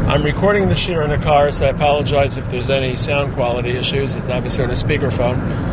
I'm recording the shir in a car, so I apologize if there's any sound quality issues. It's obviously on a speakerphone.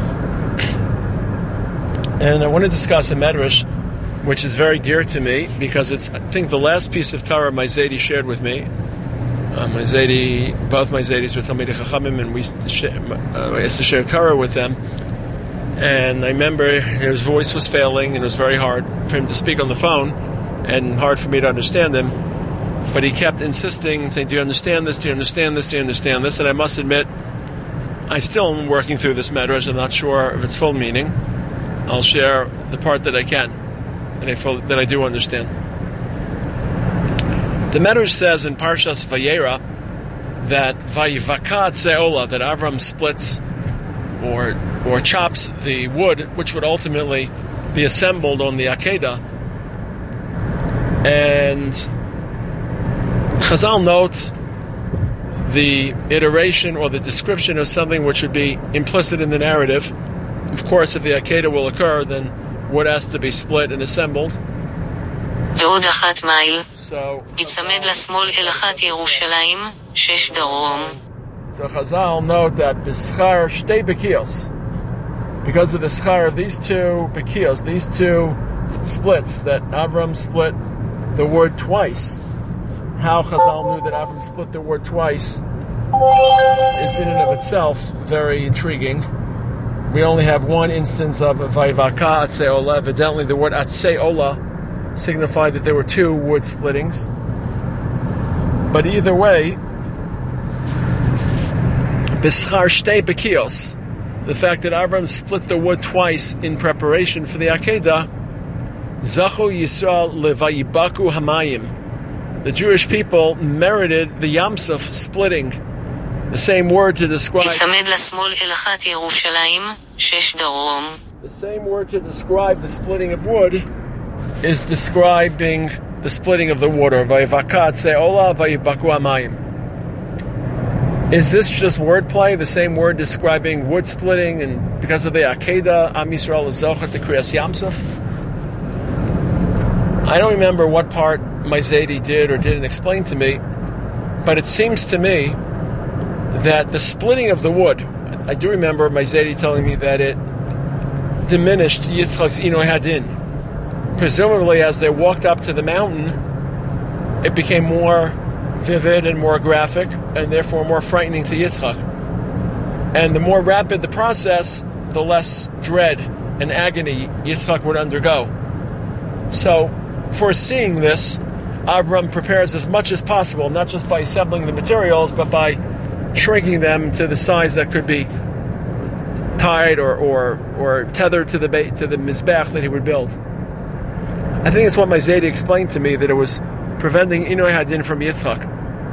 And I want to discuss a medrash, which is very dear to me, because it's, I think, the last piece of Torah my Zaidi shared with me. Both my Zaidis were Talmidei Chachamim, and we used to share Torah with them. And I remember his voice was failing, and it was very hard for him to speak on the phone, and hard for me to understand him. But he kept insisting and saying, do you understand this? Do you understand this? Do you understand this? And I must admit, I still am working through this medrash. I'm not sure of its full meaning. I'll share the part that I can, and that I do understand. The medrash says in Parshas Vayera that Vayivaka Tseola, that Avram splits or chops the wood, which would ultimately be assembled on the Akedah. And Chazal note the iteration or the description of something which would be implicit in the narrative. Of course, if the Akedah will occur, then wood has to be split and assembled. ועוד 1 מייל, יצמד לשמאל אל 1 ירושלים, 6 דרום. So Chazal note that b'schar shtei bekios, because of the schar of these two bekios, these two splits, that Avram split the word twice. How Chazal knew that Avram split the word twice is in and of itself very intriguing. We only have one instance of Vayivaka Atseola. Evidently, the word Atseola signified that there were two wood splittings. But either way, B'schar shtei bekios, the fact that Avram split the wood twice in preparation for the Akedah, Zachu Yisrael levayibaku hamayim. The Jewish people merited the Yamsuf splitting. The same word to describe. The same word to describe the splitting of wood is describing the splitting of the water. Vayivaka Tseola vayibaku hamayim. Is this just wordplay? The same word describing wood splitting, and because of the Akedah, Am Yisrael is zocha to Kriyas Yamsuf? I don't remember what part my Zaidi did or didn't explain to me, but it seems to me that the splitting of the wood, I do remember my Zaidi telling me that it diminished Yitzchak's Inoy Hadin. Presumably, as they walked up to the mountain, it became more vivid and more graphic, and therefore more frightening to Yitzchak. And the more rapid the process, the less dread and agony Yitzchak would undergo. So, foreseeing this, Avram prepares as much as possible, not just by assembling the materials, but by shrinking them to the size that could be tied or tethered to the mizbech that he would build. I think it's what my Zaidi explained to me, that it was preventing Inoy Hadin from Yitzchak.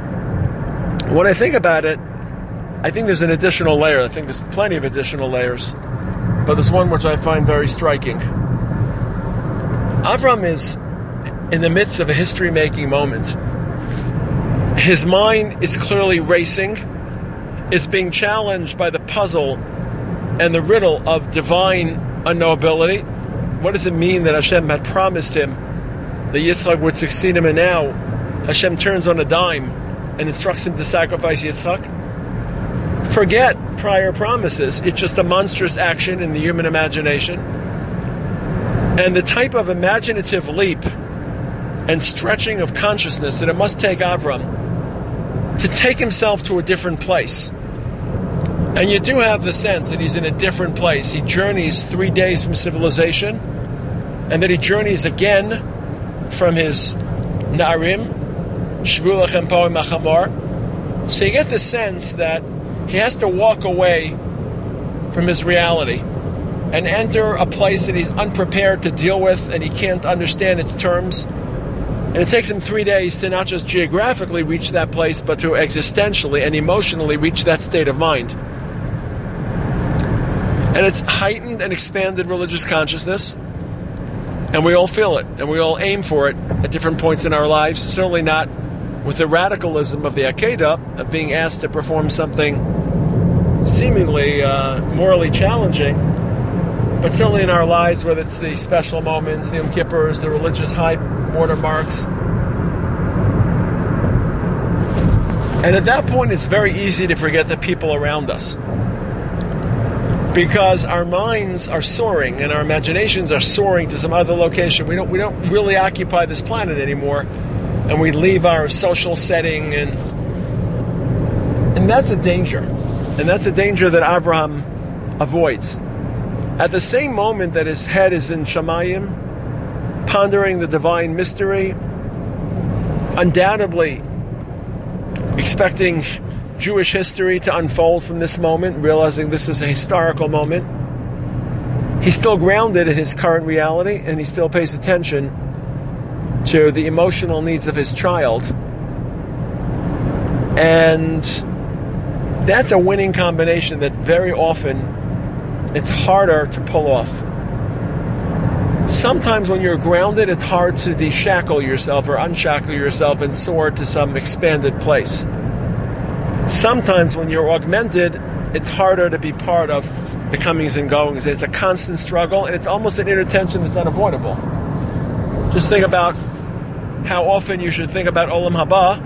When I think about it, I think there's an additional layer. I think there's plenty of additional layers, but there's one which I find very striking. Avram is in the midst of a history-making moment. His mind is clearly racing. It's being challenged by the puzzle and the riddle of divine unknowability. What does it mean that Hashem had promised him that Yitzchak would succeed him, and now Hashem turns on a dime and instructs him to sacrifice Yitzchak? Forget prior promises. It's just a monstrous action in the human imagination. And the type of imaginative leap and stretching of consciousness that it must take Avram to take himself to a different place. And you do have the sense that he's in a different place. He journeys 3 days from civilization, and that he journeys again from his Na'arim, Shvu Lachem Po Machamor. So you get the sense that he has to walk away from his reality and enter a place that he's unprepared to deal with, and he can't understand its terms. And it takes him 3 days to not just geographically reach that place, but to existentially and emotionally reach that state of mind. And it's heightened and expanded religious consciousness, and we all feel it, and we all aim for it at different points in our lives. Certainly not with the radicalism of the Akedah, of being asked to perform something seemingly morally challenging, but certainly in our lives, whether it's the special moments, the Yom Kippurs, the religious high watermarks, And at that point, it's very easy to forget the people around us, because our minds are soaring and our imaginations are soaring to some other location. We don't really occupy this planet anymore, and we leave our social setting, and that's a danger. And that's a danger that Avraham avoids. At the same moment that his head is in Shamayim, pondering the divine mystery, undoubtedly expecting Jewish history to unfold from this moment, realizing this is a historical moment, he's still grounded in his current reality, and he still pays attention to the emotional needs of his child. And that's a winning combination that very often it's harder to pull off. Sometimes when you're grounded, it's hard to deshackle yourself or unshackle yourself and soar to some expanded place. Sometimes when you're augmented, it's harder to be part of the comings and goings. It's a constant struggle, and it's almost an inner tension that's unavoidable. Just think about how often you should think about Olam Haba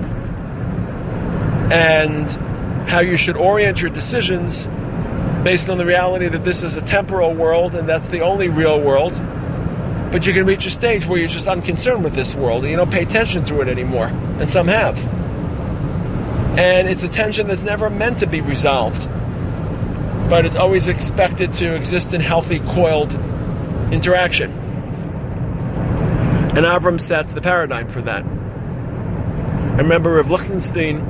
and how you should orient your decisions based on the reality that this is a temporal world and that's the only real world. But you can reach a stage where you're just unconcerned with this world and you don't pay attention to it anymore. And some have. And it's a tension that's never meant to be resolved. But it's always expected to exist in healthy, coiled interaction. And Avram sets the paradigm for that. I remember Rav Lichtenstein,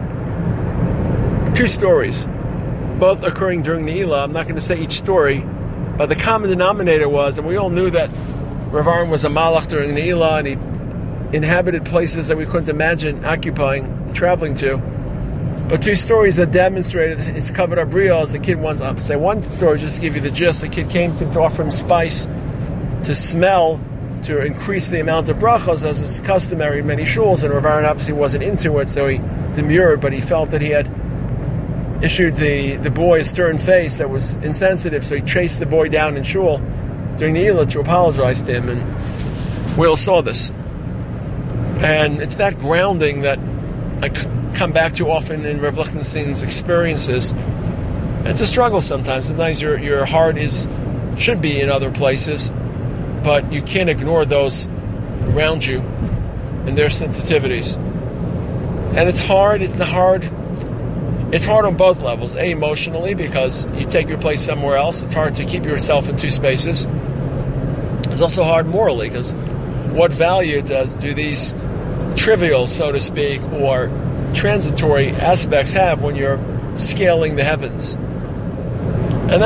2 stories, both occurring during the Eilah. I'm not going to say each story, but the common denominator was, and we all knew that Rav Aaron was a malach during the Eilah, and he inhabited places that we couldn't imagine occupying, traveling to. But 2 stories that demonstrated his kavod abriya as a kid. I'll say one story just to give you the gist. A kid came to offer him spice to smell, to increase the amount of brachos, as is customary in many shuls, and Rav Aaron obviously wasn't into it, so he demurred, but he felt that he had issued the boy a stern face that was insensitive, so he chased the boy down in shul during the Eilah to apologize to him, and we all saw this. And it's that grounding that I come back to often in Rav Lichtenstein's experiences. And it's a struggle sometimes. Sometimes your heart should be in other places, but you can't ignore those around you and their sensitivities. And it's hard. It's hard on both levels. Emotionally, because you take your place somewhere else. It's hard to keep yourself in 2 spaces. It's also hard morally, because what value do these trivial, so to speak, or transitory aspects have when you're scaling the heavens?